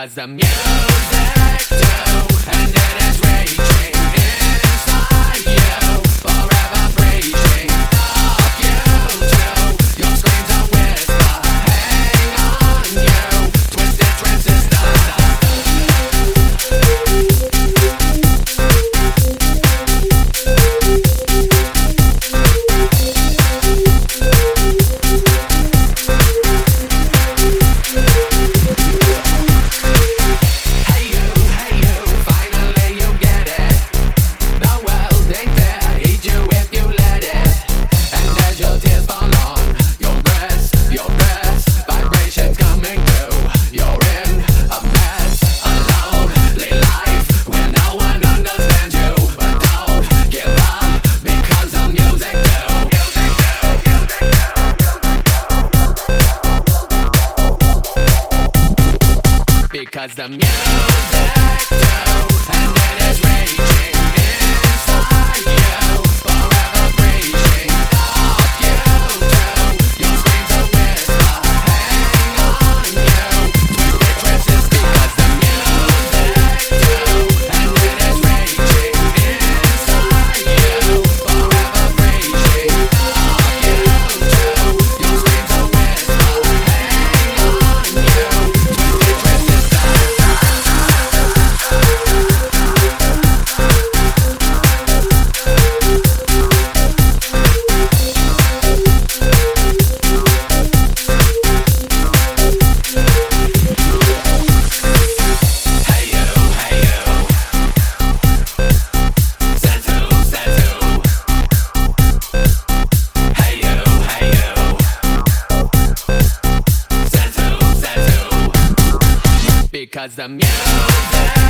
Because the music too, and it is raging inside you, forever preaching fuck you too. Your screams are whisper, hang on you, twisted transistors. Because the music too, and it is raging inside you, forever preaching fuck you too. Your screams are whisper, hang on you, twisted transistors. Because the music too, and it is raging inside you, forever preaching fuck you too. Your screams are whisper, hang on you, twisted transistors. Because the music